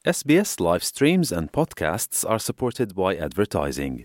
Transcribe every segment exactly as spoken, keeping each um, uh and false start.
S B S live streams and podcasts are supported by advertising.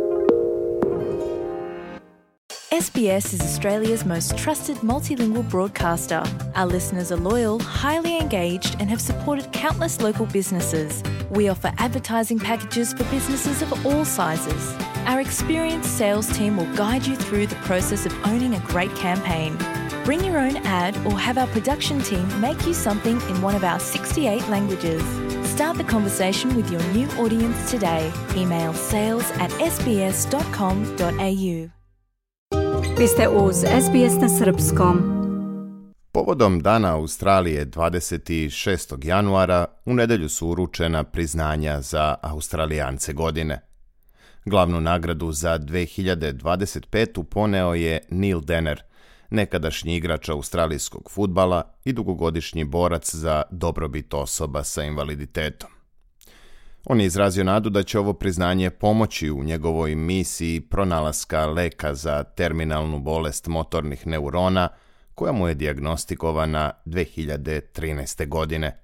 S B S is Australia's most trusted multilingual broadcaster. Our listeners are loyal, highly engaged, and have supported countless local businesses. We offer advertising packages for businesses of all sizes. Our experienced sales team will guide you through the process of owning a great campaign. Bring your own ad or have our production team make you something in one of our sixty-eight languages. Start the conversation with your new audience today. Email sales at s b s dot com dot a u. Vi ste uz S B S na srpskom. Povodom Dana Australije dvadeset šestog januara u nedjelju su uručena priznanja za Australijance godine. Glavnu nagradu za dve hiljade dvadeset petu poneo je Neil Denner, nekadašnji igrač australijskog fudbala i dugogodišnji borac za dobrobit osoba sa invaliditetom. On je izrazio nadu da će ovo priznanje pomoći u njegovoj misiji pronalaska leka za terminalnu bolest motornih neurona, koja mu je dijagnostikovana dve hiljade trinaeste. godine.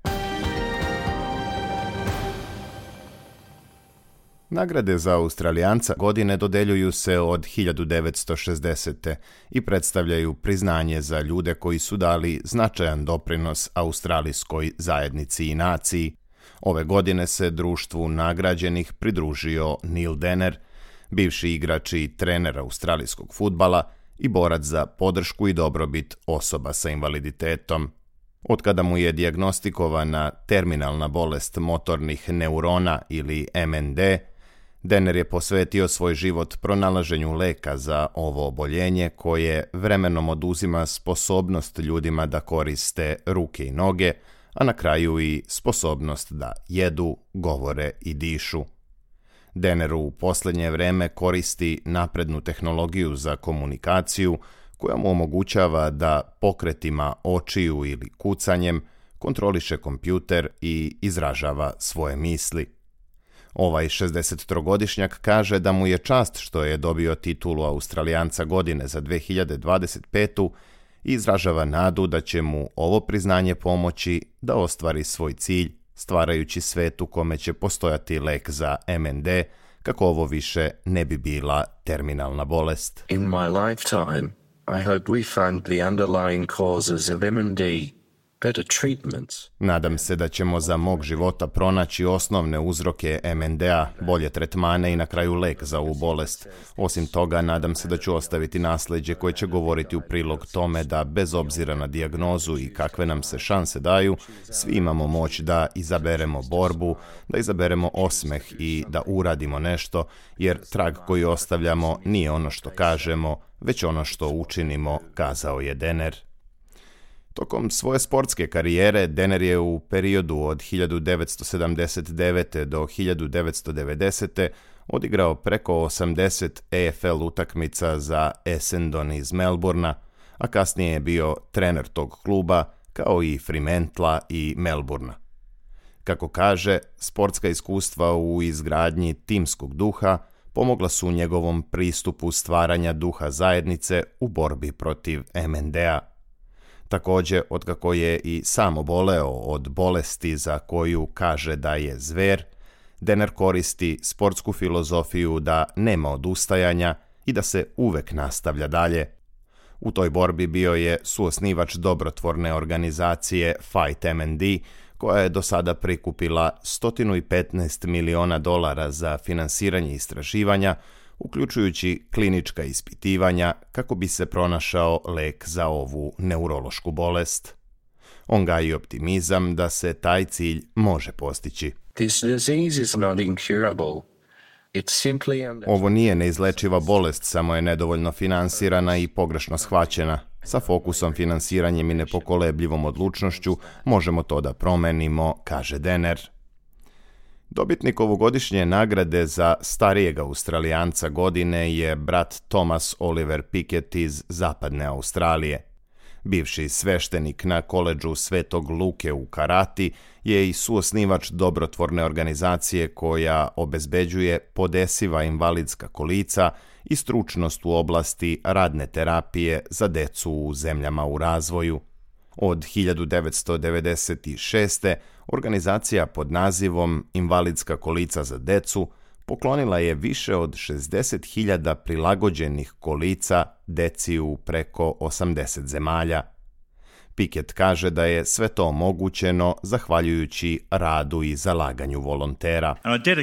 Nagrade za Australijanca godine dodeljuju se od hiljadu devetsto šezdesete. i predstavljaju priznanje za ljude koji su dali značajan doprinos australijskoj zajednici i naciji. Ove godine se društvu nagrađenih pridružio Neil Denner, bivši igrač i trener australijskog fudbala i borac za podršku i dobrobit osoba sa invaliditetom. Otkada mu je dijagnostikovana terminalna bolest motornih neurona ili M N D, Denner je posvetio svoj život pronalaženju leka za ovo oboljenje koje vremenom oduzima sposobnost ljudima da koriste ruke i noge, a na kraju i sposobnost da jedu, govore i dišu. Denner u posljednje vreme koristi naprednu tehnologiju za komunikaciju koja mu omogućava da pokretima očiju ili kucanjem kontroliše kompjuter i izražava svoje misli. Ovaj šezdesettrogodišnjak kaže da mu je čast što je dobio titulu Australijanca godine za dve hiljade dvadeset petu i izražava nadu da će mu ovo priznanje pomoći da ostvari svoj cilj, stvarajući svet u kome će postojati lek za M N D, kako ovo više ne bi bila terminalna bolest. In my lifetime, I hope we find the underlying causes of M N D. Better treatments. Nadam se da ćemo za mog života pronaći osnovne uzroke M N D-a, bolje tretmane i na kraju lek za ovu bolest. Osim toga, nadam se da ću ostaviti nasljeđe koje će govoriti u prilog tome da, bez obzira na dijagnozu i kakve nam se šanse daju, svi imamo moć da izaberemo borbu, da izaberemo osmeh i da uradimo nešto, jer trag koji ostavljamo nije ono što kažemo, već ono što učinimo, kazao je Denner. Tokom svoje sportske karijere, Denner je u periodu od hiljadu devetsto sedamdeset devete. do hiljadu devetsto devedesete. odigrao preko osamdeset A F L utakmica za Essendon iz Melbournea, a kasnije je bio trener tog kluba, kao i Fremantla i Melbournea. Kako kaže, sportska iskustva u izgradnji timskog duha pomogla su njegovom pristupu stvaranja duha zajednice u borbi protiv M N D-a. Također, otkako je i sam oboleo od bolesti za koju kaže da je zver, Denner koristi sportsku filozofiju da nema odustajanja i da se uvek nastavlja dalje. U toj borbi bio je suosnivač dobrotvorne organizacije Fight M N D, koja je do sada prikupila sto petnaest miliona dolara za finansiranje istraživanja, uključujući klinička ispitivanja kako bi se pronašao lek za ovu neurološku bolest. On gaji optimizam da se taj cilj može postići. This disease is not incurable. It's simply... Ovo nije neizlečiva bolest, samo je nedovoljno finansirana i pogrešno shvaćena. Sa fokusom, finansiranjem i nepokolebljivom odlučnošću možemo to da promenimo, kaže Denner. Dobitnik ovogodišnje nagrade za starijeg Australijanca godine je brat Thomas Oliver Pickett iz zapadne Australije. Bivši sveštenik na koledžu Svetog Luke u Karati je i suosnivač dobrotvorne organizacije koja obezbeđuje podesiva invalidska kolica i stručnost u oblasti radne terapije za decu u zemljama u razvoju. Od hiljadu devetsto devedeset šeste. organizacija pod nazivom Invalidska kolica za decu poklonila je više od šezdeset hiljada prilagođenih kolica deci u preko osamdeset zemalja. Pickett kaže da je sve to omogućeno zahvaljujući radu i zalaganju volontera.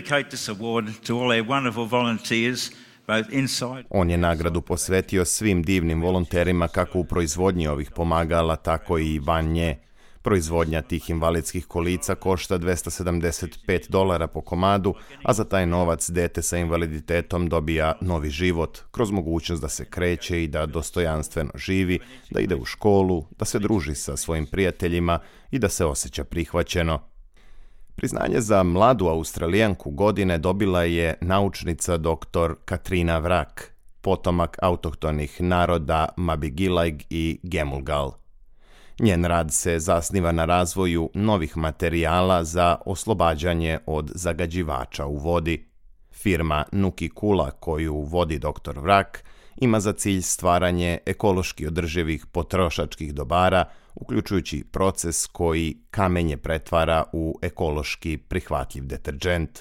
On je nagradu posvetio svim divnim volonterima kako u proizvodnji ovih pomagala, tako i van nje. Proizvodnja tih invalidskih kolica košta dvesta sedamdeset pet dolara po komadu, a za taj novac dete sa invaliditetom dobija novi život, kroz mogućnost da se kreće i da dostojanstveno živi, da ide u školu, da se druži sa svojim prijateljima i da se osjeća prihvaćeno. Priznanje za mladu Australijanku godine dobila je naučnica doktor Katrina Vrak, potomak autohtonih naroda Mabigilaig i Gemulgal. Njen rad se zasniva na razvoju novih materijala za oslobađanje od zagađivača u vodi. Firma Nuki Kula, koju vodi doktor Vrak, ima za cilj stvaranje ekološki održivih potrošačkih dobara, uključujući proces koji kamenje pretvara u ekološki prihvatljiv deterdžent.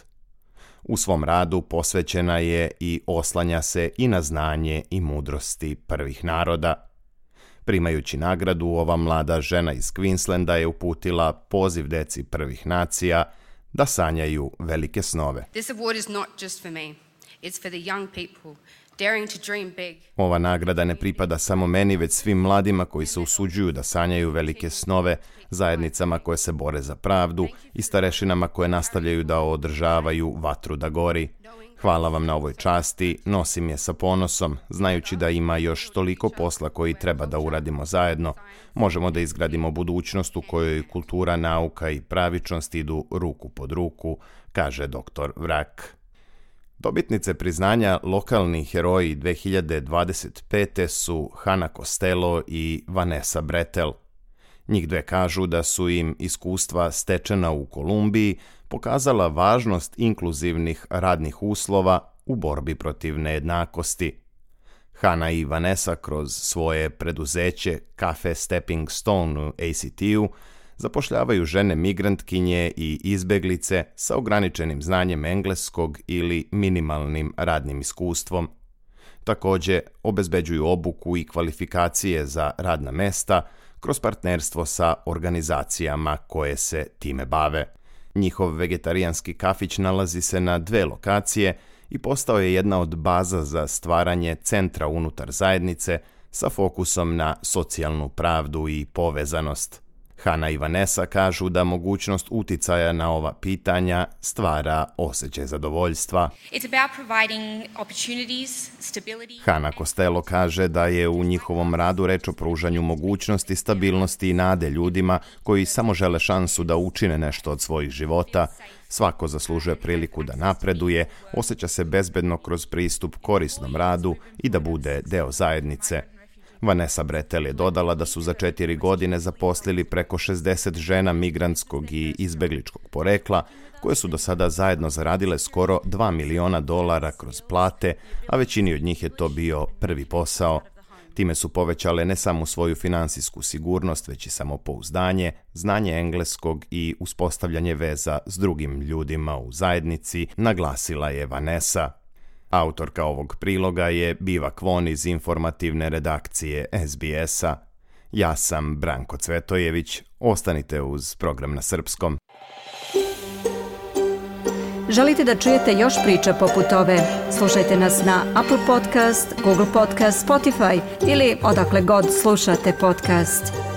U svom radu posvećena je i oslanja se i na znanje i mudrosti prvih naroda. Primajući nagradu, ova mlada žena iz Queenslanda je uputila poziv deci prvih nacija da sanjaju velike snove. This award is not just for me. It's for the young people daring to dream big. Ova nagrada ne pripada samo meni, već svim mladima koji se usuđuju da sanjaju velike snove, zajednicama koje se bore za pravdu i starešinama koje nastavljaju da održavaju vatru da gori. Hvala vam na ovoj časti, nosim je sa ponosom, znajući da ima još toliko posla koji treba da uradimo zajedno. Možemo da izgradimo budućnost u kojoj kultura, nauka i pravičnost idu ruku pod ruku, kaže doktor Vrak. Dobitnice priznanja lokalni heroji dve hiljade dvadeset pete. su Hannah Costello i Vanessa Brettel. Njih dve kažu da su im iskustva stečena u Kolumbiji pokazala važnost inkluzivnih radnih uslova u borbi protiv nejednakosti. Hannah i Vanessa kroz svoje preduzeće Cafe Stepping Stone u A C T-u zapošljavaju žene migrantkinje i izbeglice sa ograničenim znanjem engleskog ili minimalnim radnim iskustvom. Također obezbeđuju obuku i kvalifikacije za radna mesta kroz partnerstvo sa organizacijama koje se time bave. Njihov vegetarijanski kafić nalazi se na dve lokacije i postao je jedna od baza za stvaranje centra unutar zajednice sa fokusom na socijalnu pravdu i povezanost. Hannah i Vanessa kažu da mogućnost uticaja na ova pitanja stvara osjećaj zadovoljstva. Hannah Costello kaže da je u njihovom radu reč o pružanju mogućnosti, stabilnosti i nade ljudima koji samo žele šansu da učine nešto od svojih života. Svako zaslužuje priliku da napreduje, osjeća se bezbedno kroz pristup korisnom radu i da bude deo zajednice. Vanessa Brettel je dodala da su za četiri godine zaposlili preko šezdeset žena migrantskog i izbegličkog porekla, koje su do sada zajedno zaradile skoro dva miliona dolara kroz plate, a većini od njih je to bio prvi posao. Time su povećale ne samo svoju finansijsku sigurnost, već i samopouzdanje, znanje engleskog i uspostavljanje veza s drugim ljudima u zajednici, naglasila je Vanessa. Autorka ovog priloga je Biva Kvon iz informativne redakcije S B S-a. Ja sam Branko Cvetojević. Ostanite uz program na srpskom. Želite da čujete još priča poput ove? Slušajte nas na Apple Podcast, Google Podcast, Spotify ili odakle god slušate podcast.